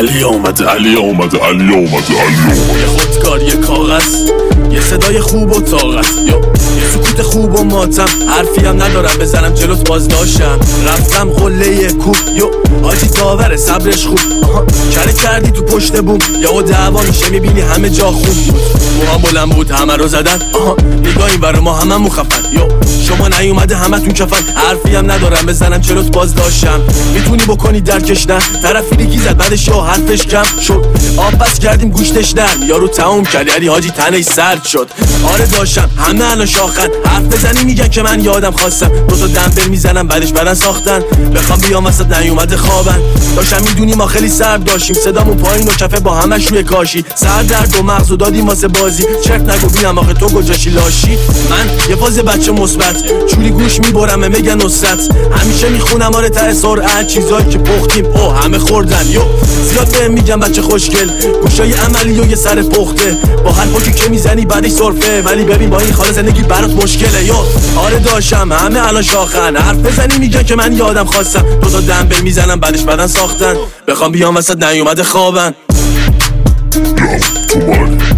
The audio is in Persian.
علی آمده یه خودکار، یه کاغذ، یه صدای خوب و طاقت، یه سکوت خوب و ماتم. حرفی هم ندارم بزنم جلوت باز داشتم. رفتم قله کوب آجی داوره صبرش خوب. کره کردی تو پشت بوم یا دعوا میشه میبینی همه جا خوب بود. موهام بلند بود همه رو زدن. نگاه این برا ما همه مخفن. شما نیومده همه تون کفن. حرفی هم ندارم بزنم جلوت باز داشتم. میتونی بکنی درکش نه. طرفی لیگی زد بعدش حرفش کم شد. آب بس کردیم گوشتش نرم. یارو تموم کرد یعنی حاجی تنش سرد شد. آره داشتم همه الان شاخن. حرف بزنی میگن که من یادم خواستم. دو تا دنبل میزنم بعدش بدن ساختن. بخوام بیام وسط نیومده خوابن. داشتم میدونی ما خیلی سرد داشتیم. صدامون پایین و کفه با همش روی کاشی. سر درد و مغز و دادیم واسه بازی. چرت نگو بینم آخه تو کجاشی لاشی. من یه فاز بچه مثبت چوری گوش میبرم میگن نصرت. همیشه میخونم آره ته سرعت. چیزایی که پختیم همه خوردن. زیاد بهم میگم بچه خوشگل. گوشای عملی و یه سر پخته. با هر پاکی که میزنی بعدش سرفه. ولی ببین با این خاله زندگی برات مشکله. آره داشتم همه الان شاخن. حرف بزنی میگن که من یادم خواستم. دو تا دنبل میزنم بعدش بدن ساختن. بخوام بیام وسط نیومده خوابن.